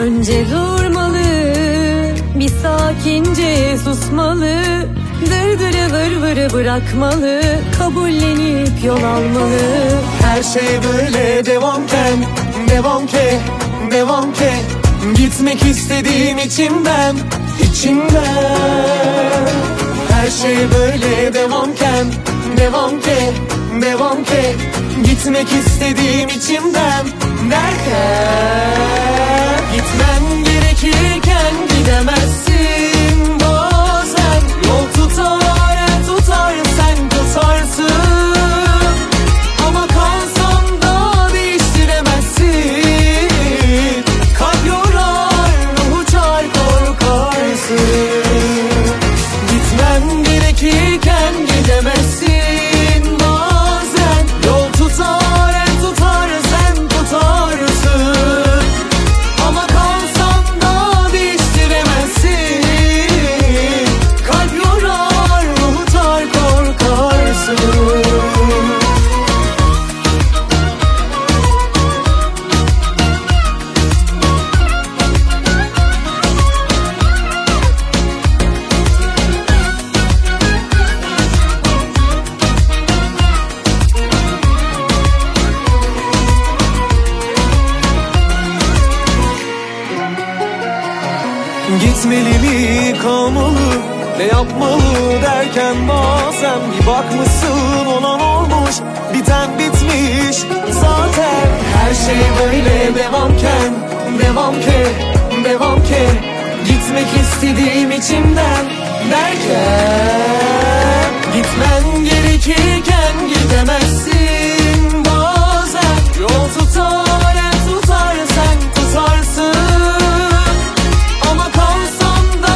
Önce durmalı, bir sakince susmalı, dırdırı vır vırı bırakmalı, kabullenip yol almalı. Her şey böyle devamken, devam ke, devam ke. Gitmek istediğim içimden, içimden. Her şey böyle devamken, devam ke, devam ke. Gitmek istediğim içimden derken, gitmen gerekirken gidemezsin bazen. Yol tutar, el tutar, sen tutarsın. Ama kalsam da değiştiremezsin. Kalp yorar, ruh uçar, korkarsın. Gitmen gerekirken gidemezsin bazen. Yol tutar, el tutar, sen tutarsın. Ama kalsam da değiştiremezsin. Kalp yorar, ruh uçar, korkarsın. Gitmeli mi kalmalı, ne yapmalı derken bazen bir bakmışsın olan olmuş, biten bitmiş zaten. Her şey böyle devamken, devam ke, devam ke. Gitmek istediğim içimden derken, gitmen gerekirken gidemezsin bazen. Yol tutar, el tutar, sen tutarsın. Ama kalsam da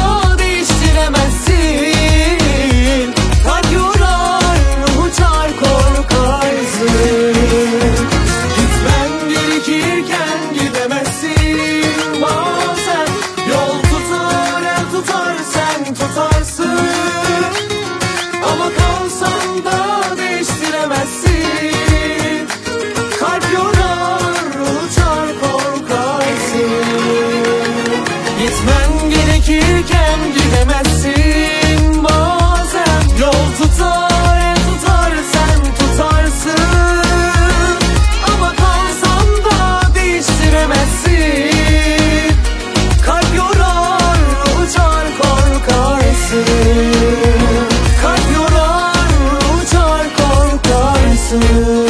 değiştiremezsin. Kalp yorar, ruh uçar, korkarsın. Gitmen gerekirken gidemezsin bazen. Yol tutar, el tutar, sen tutarsın. Ama kalsam da değiştiremezsin. Kalp yorar, ruh uçar, korkarsın. Gitmen gerekirken gidemezsin bazen. Yol tutar, el tutar, sen tutarsın. Ama kalsam da değiştiremezsin. Kalp yorar, ruh uçar, korkarsın. Kalp yorar, ruh uçar, korkarsın.